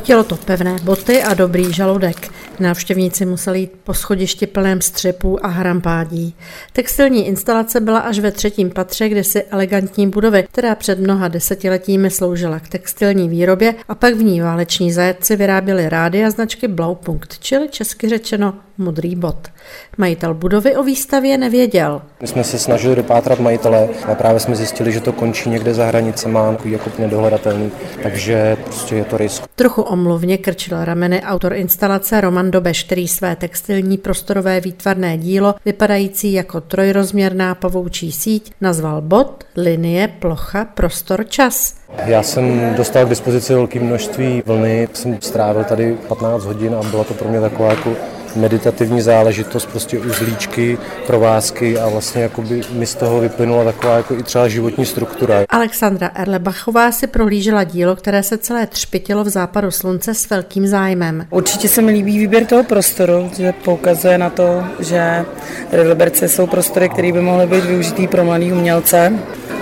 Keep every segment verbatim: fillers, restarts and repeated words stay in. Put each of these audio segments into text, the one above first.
Chtělo to pevné boty a dobrý žaludek. Návštěvníci museli jít po schodišti plném střepů a hrampádí. Textilní instalace byla až ve třetím patře, kde si elegantní budovy, která před mnoha desetiletími sloužila k textilní výrobě, a pak v ní váleční zajatci vyráběli rády a značky Blaupunkt, čili česky řečeno modrý bod. Majitel budovy o výstavě nevěděl. My jsme se snažili dopátrat majitele a právě jsme zjistili, že to končí někde za hranicemi, jako nedohledatelný, takže prostě je to risk. Trochu omluvně krčil rameny autor instalace Roman Dobeš, který své textilní prostorové výtvarné dílo, vypadající jako trojrozměrná pavoučí síť, nazval bod, linie, plocha, prostor, čas. Já jsem dostal k dispozici velké množství vlny, jsem strávil tady patnáct hodin a byla to pro mě taková jako meditativní záležitost, prostě uzlíčky, provázky a vlastně jakoby mi z toho vyplynula taková jako i třeba životní struktura. Alexandra Erlebachová si prohlížela dílo, které se celé třpytilo v západu slunce s velkým zájmem. Určitě se mi líbí výběr toho prostoru, že poukazuje na to, že Liberce jsou prostory, které by mohly být využitý pro mladý umělce.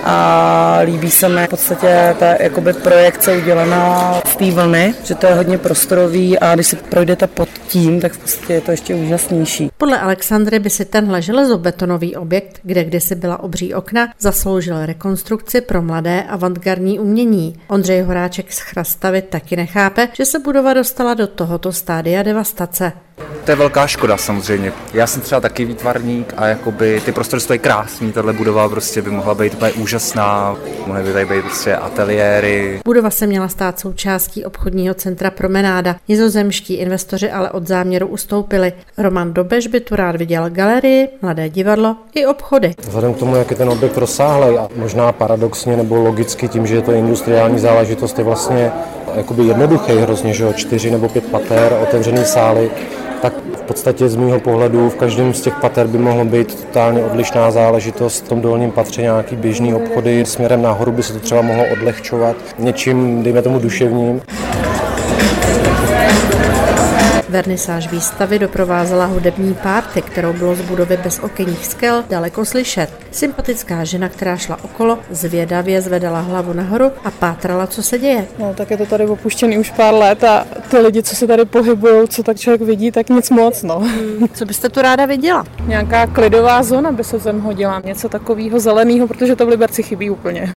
A líbí se mi v podstatě ta jakoby projekce udělaná z té vlny, že to je hodně prostorový a když si projdete pod tím, tak v podstatě je to ještě úžasnější. Podle Alexandry by si tenhle železobetonový objekt, kde kdysi byla obří okna, zasloužil rekonstrukci pro mladé avantgardní umění. Ondřej Horáček z Chrastavy taky nechápe, že se budova dostala do tohoto stádia devastace. To je velká škoda samozřejmě. Já jsem třeba taky výtvarník a jakoby ty prostory stojí krásný, tahle budova prostě by mohla být úplně úžasná, mohly by tady být prostě ateliéry. Budova se měla stát součástí obchodního centra Promenáda. Nizozemští investoři ale od záměru ustoupili. Roman Dobeš by tu rád viděl galerii, mladé divadlo i obchody. Vzhledem k tomu, jak je ten objekt rozsáhlý a možná paradoxně nebo logicky tím, že je to industriální záležitost, je vlastně jakoby jednoduchý hrozně, že jo, čtyři nebo pět pater, otevřený sály, tak v podstatě z mýho pohledu v každém z těch pater by mohlo být totálně odlišná záležitost. V tom dolním patře nějaký běžný obchody, směrem nahoru by se to třeba mohlo odlehčovat něčím, dejme tomu duševním. Vernisáž výstavy doprovázela hudební párty, kterou bylo z budovy bez okenních skel daleko slyšet. Sympatická žena, která šla okolo, zvědavě zvedala hlavu nahoru a pátrala, co se děje. No, tak je to tady opuštěný už pár let a ty lidi, co se tady pohybují, co tak člověk vidí, tak nic moc, no. Co byste tu ráda viděla? Nějaká klidová zóna by se sem hodila, něco takového zeleného, protože to v Liberci chybí úplně.